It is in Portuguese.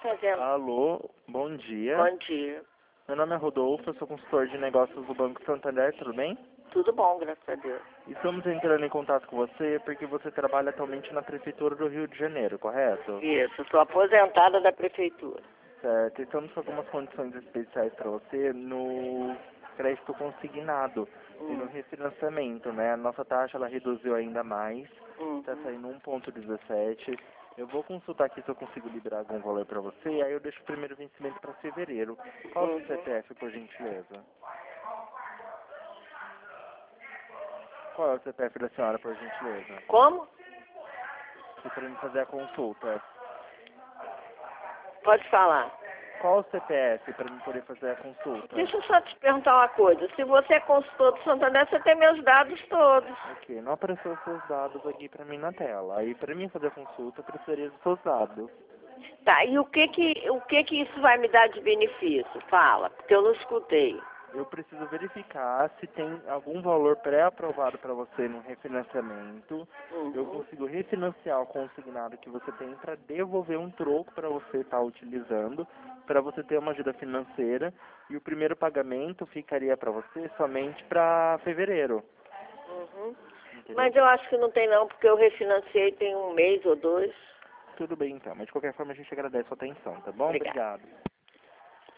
fazendo? Alô, bom dia. Bom dia. Meu nome é Rodolfo, eu sou consultor de negócios do Banco Santander, tudo bem? Tudo bom, graças a Deus. Estamos entrando em contato com você porque você trabalha atualmente na Prefeitura do Rio de Janeiro, correto? Isso, eu sou aposentada da prefeitura. Certo, estamos com algumas condições especiais para você no crédito consignado e no refinanciamento, né? A nossa taxa ela reduziu ainda mais, está saindo 1,17. Eu vou consultar aqui se eu consigo liberar algum valor para você, aí eu deixo o primeiro vencimento para fevereiro. Qual é o CPF, por gentileza? Qual é o CPF da senhora, por gentileza? Como? E para me fazer a consulta. Pode falar. Qual o CPF para me poder fazer a consulta? Deixa eu só te perguntar uma coisa. Se você é consultor do Santander, você tem meus dados todos. Ok, não apareceu os seus dados aqui para mim na tela. Aí para mim fazer a consulta, eu precisaria dos seus dados. Tá, e o que que isso vai me dar de benefício? Fala, porque eu não escutei. Eu preciso verificar se tem algum valor pré-aprovado para você no refinanciamento. Eu consigo refinanciar o consignado que você tem para devolver um troco para você estar utilizando, para você ter uma ajuda financeira. E o primeiro pagamento ficaria para você somente para fevereiro. Entendeu? Mas eu acho que não tem não, porque eu refinanciei tem um mês ou dois. Tudo bem então, mas de qualquer forma a gente agradece a sua atenção, tá bom? Obrigada. Obrigado.